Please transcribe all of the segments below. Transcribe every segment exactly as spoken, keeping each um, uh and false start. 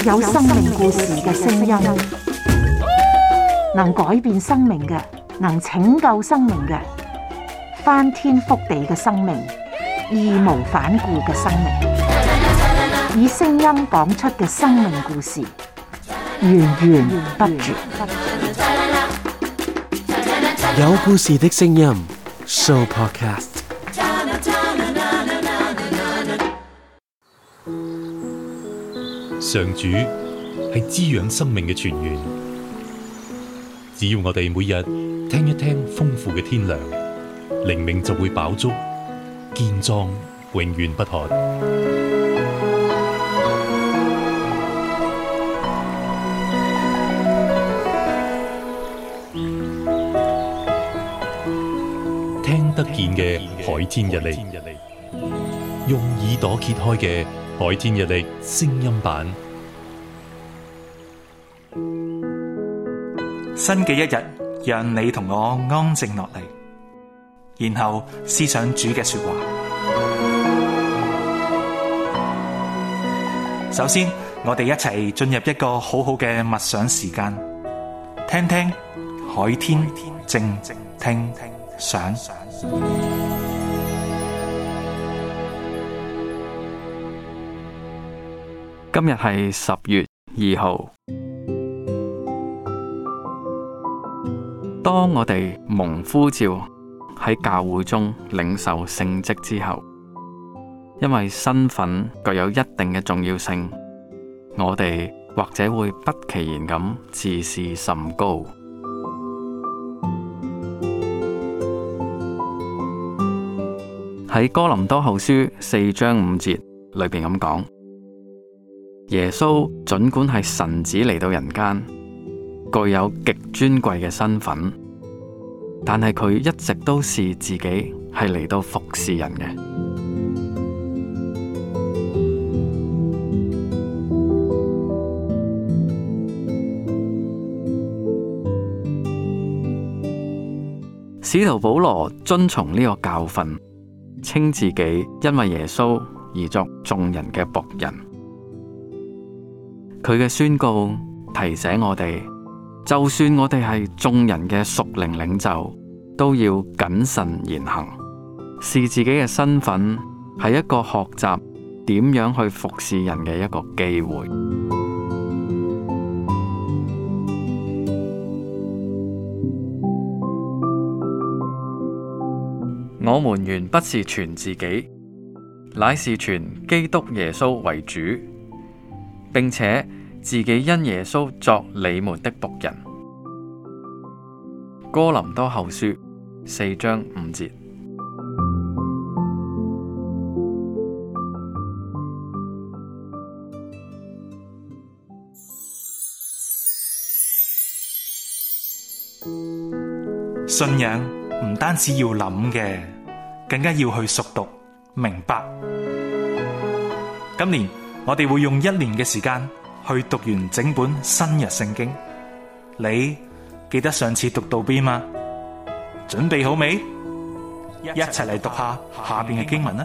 有生命故事嘅聲音，能改變生命嘅，能拯救生命嘅，翻天覆地嘅生命，義無反顧嘅生命，以聲音講出嘅生命故事，源源不絕。 有故事的聲音 Show Podcast。 上主係滋養生命嘅泉源，只要我哋每日聽一聽豐富嘅天糧，靈命就會飽足，健壯永遠不渴。聽得見嘅海天日曆，用耳朵揭開嘅海天日曆聲音版。 新嘅一日，讓你同我安靜落嚟，然後思想主嘅說話。首先，我哋一齊進入一個好好嘅默想時間，聽聽海天靜聽想。 今日係十月二號。當我哋蒙呼召喺教會中領受聖職之後，因為身份具有一定嘅重要性，我哋或者會不其然咁自視甚高。喺哥林多後書四章五節裏邊咁講，耶穌盡管係神子嚟到人間，具有極尊貴嘅身份，但係佢一直都視自己係嚟到服侍人嘅。使徒保羅遵從呢個教訓，稱自己因為耶穌而作眾人嘅僕人。佢嘅宣告提醒我哋，就算我哋係眾人嘅屬靈領袖，都要謹慎言行，視自己嘅身份係一個學習點樣去服侍人嘅一個機會。我們原不是傳自己，乃是傳基督耶穌為主，並且自己因耶穌作你們的僕人。哥林多後書四章五節。 信仰唔單止要諗嘅，更加要去熟讀明白。今年我哋會用一年嘅時間去讀完整本新約聖經。你記得上次讀到邊嗎？準備好未？一齊嚟讀下下邊嘅經文啦。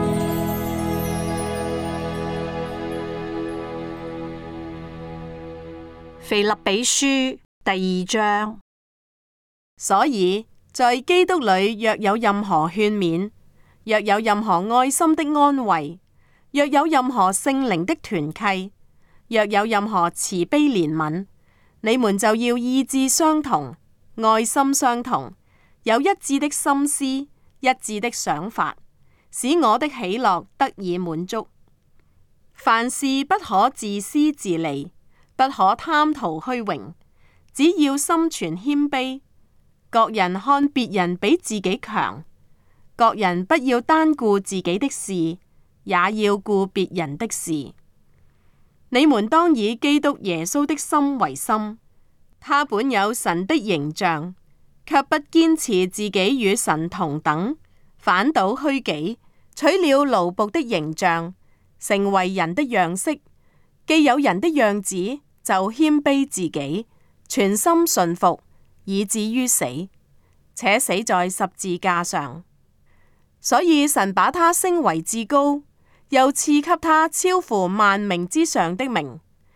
腓立比書第二章。所以在基督裏若有任何勸勉，若有任何愛心的安慰，若有任何聖靈的團契，若有任何慈悲憐憫，你們就要意志相同，愛心相同，有一致的心思，一致的想法，使我的喜樂得以滿足。凡事不可自私自利，不可貪圖虛榮，只要心存謙卑。各人看別人比自己強，各人不要單顧自己的事，也要顧別人的事。你們當以基督耶穌的心為心，他本有神的形象，卻不堅持自己與神同等，反倒虛己，取了奴僕的形象，成為人的樣式。既有人的樣子，就謙卑自己，全心順服，以至於死，且死在十字架上。所以神把他升為至高，又賜給他超乎萬名之上的名，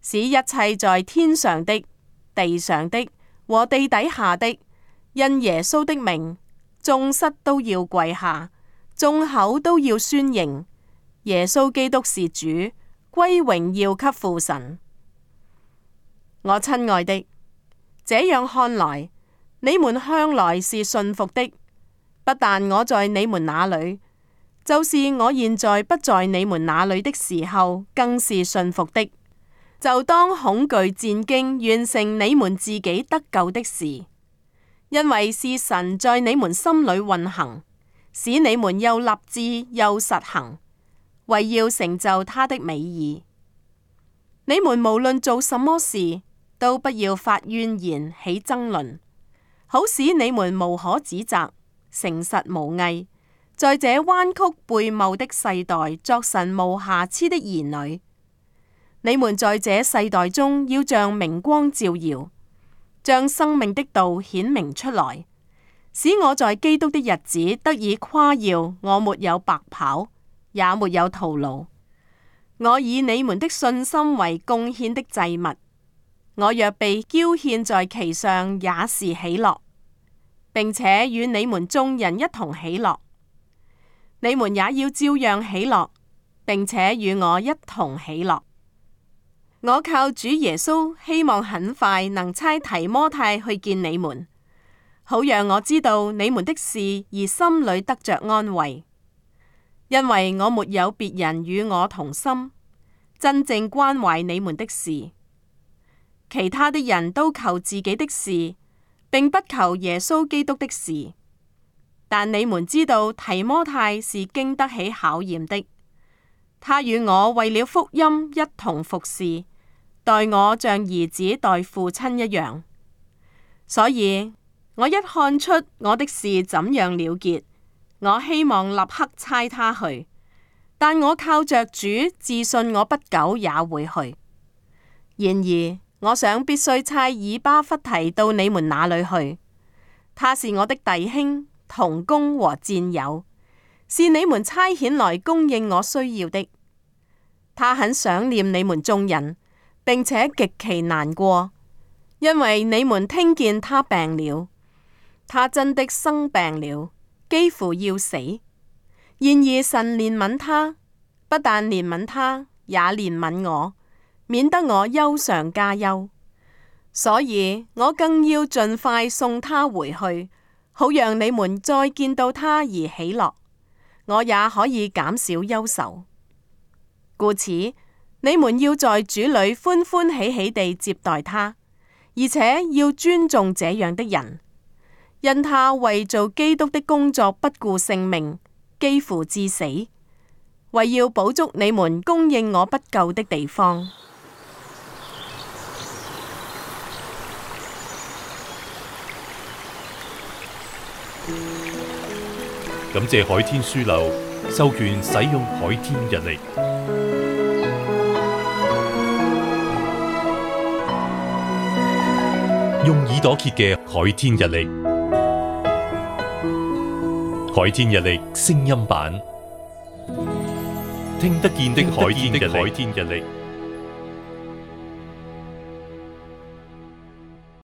使一切在天上的、地上的和地底下的，因耶穌的名，眾膝都要跪下，眾口都要宣認耶穌基督是主，歸榮耀給父神。我親愛的，這樣看來，你們向來是信服的。不但我在你們那裏，就是我現在不在你們那裏的時候，更是信服的。就當恐懼戰兢，完成你們自己得救的事，因為是神在你們心裏運行，使你們又立志又實行，為要成就他的美意。你們無論做什麼事，都不要發怨言起爭論，好使你們無可指責，誠實無偽，在這彎曲悖謬的世代作神無瑕疵的兒女。你們在這世代中要像明光照耀，將生命的道顯明出來，使我在基督的日子得以誇耀。我沒有白跑，也沒有徒勞。我以你們的信心為貢獻的祭物，我若被澆獻在其上，也是喜樂，並且與你們眾人一同喜樂。你們也要照樣喜樂，並且與我一同喜樂。我靠主耶穌，希望很快能差提摩太去見你們，好讓我知道你們的事，而心裏得着安慰。因為我沒有別人與我同心，真正關懷你們的事。其他的人都求自己的事，並不求耶穌基督的事。但你們知道提摩太是經得起考驗的，他與我為了福音一同服侍，待我像兒子待父親一樣。所以我一看出我的事怎樣了結，我希望立刻差他去。但我靠着主，自信我不久也會去。然而我想必須差以巴弗提到你們那裏去，他是我的弟兄、同工和戰友，是你們差遣來供應我需要的。他很想念你們眾人，並且極其難過，因為你們聽見他病了，他真的生病了，幾乎要死。然而神憐憫他，不但憐憫他，也憐憫我，免得我憂上加憂。所以我更要盡快送他回去，好讓你們再見到他而喜樂，我也可以減少憂愁。故此，你們要在主裏歡歡喜喜地接待他，而且要尊重這樣的人，因他為做基督的工作不顧性命，幾乎致死，為要補足你們供應我不夠的地方。 感謝海天書樓授權使用海天日曆，用耳朵揭嘅海天日曆，海天日曆聲音版，聽得見的海天日曆。